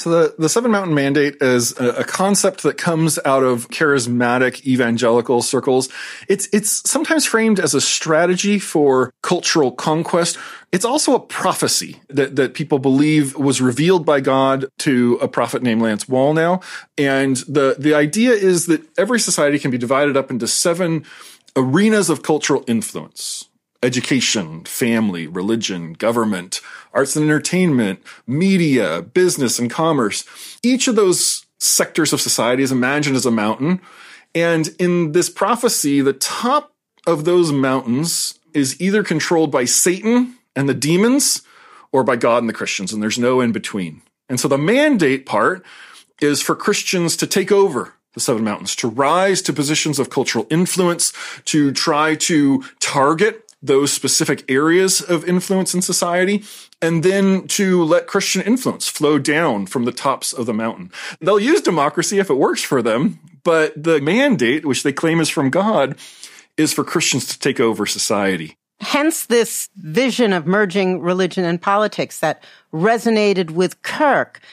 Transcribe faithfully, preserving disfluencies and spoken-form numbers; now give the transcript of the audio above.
So the, the Seven Mountain Mandate is a, a concept that comes out of charismatic evangelical circles. It's, it's sometimes framed as a strategy for cultural conquest. It's also a prophecy that, that people believe was revealed by God to a prophet named Lance Wallnau. And the, the idea is that every society can be divided up into seven arenas of cultural influence: education, family, religion, government, arts and entertainment, media, business, and commerce. Each of those sectors of society is imagined as a mountain. And in this prophecy, the top of those mountains is either controlled by Satan and the demons or by God and the Christians, and there's no in between. And so the mandate part is for Christians to take over the seven mountains, to rise to positions of cultural influence, to try to target those specific areas of influence in society, and then to let Christian influence flow down from the tops of the mountain. They'll use democracy if it works for them, but the mandate, which they claim is from God, is for Christians to take over society. Hence this vision of merging religion and politics that resonated with Kirk.